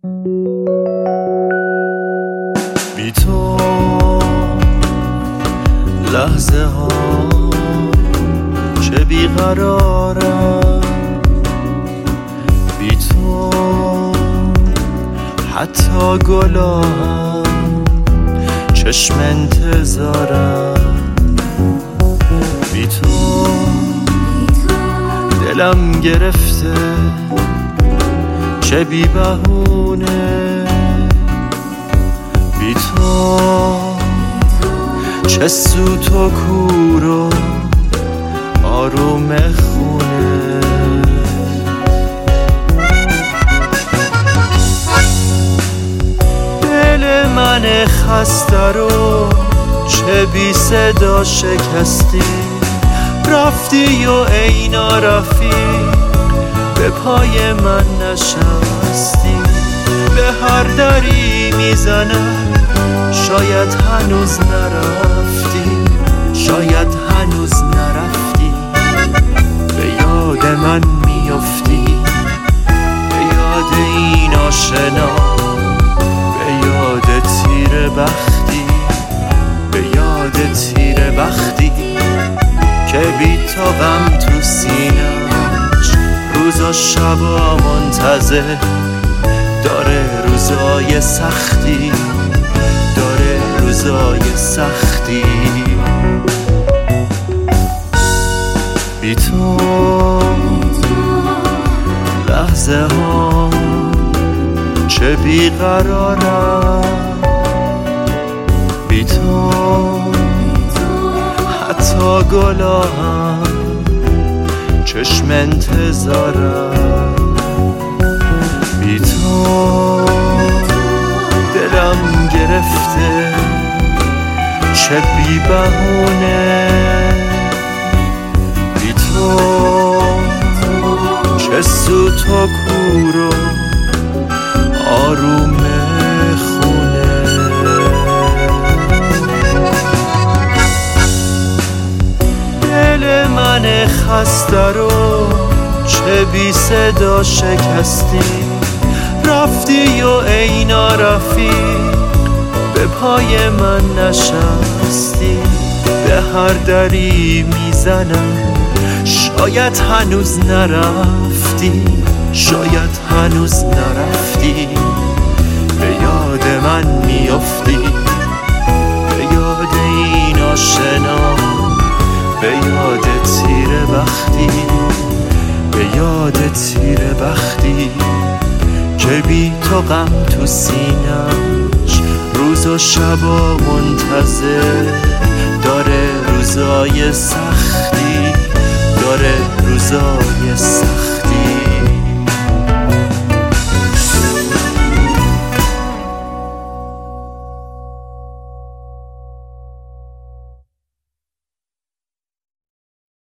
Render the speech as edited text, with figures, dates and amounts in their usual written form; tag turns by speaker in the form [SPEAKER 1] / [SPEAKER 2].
[SPEAKER 1] بی تو لحظه ها چه بیقرارم، بی تو حتی گلا هم چشم انتظارم، بی تو دلم گرفته چه بی بهونه، بی تو چه سوت و کور و آروم خونه. دل من خسته رو چه بی صدا شکستی، رفتی و ای نارفیق به پای من نشستی. به هر دری میزنم شاید هنوز نرفتی، شاید هنوز نرفتی. به یاد من میافتی، به یاد این آشنا، به یاد تیر بختی، به یاد تیر بختی که بی تو غم تو سینه‌اش روز و شبا منتظر داره، روزای سختی داره، روزای سختی. بی تو لحظه ها چه بیقرارم، بی تو حتی گلا هم چشم انتظارم، بی تو دلم گرفته چه بی بهونه، بی تو چه سوت و کور و آروم خونه. دل من خسته رو چه بی صدا شکستی، رفتی و ای نارفیق به پای من نشستی. به هر دری میزنم شاید هنوز نرفتی، شاید هنوز نرفتی. به یاد من میافتی، به یاد این آشنا، به یاد تیر بختی، به یاد تیر بختی که بی تو غم تو سینه‌اش روز و شبا منتظر داره، روزای سختی داره، روزای سختی.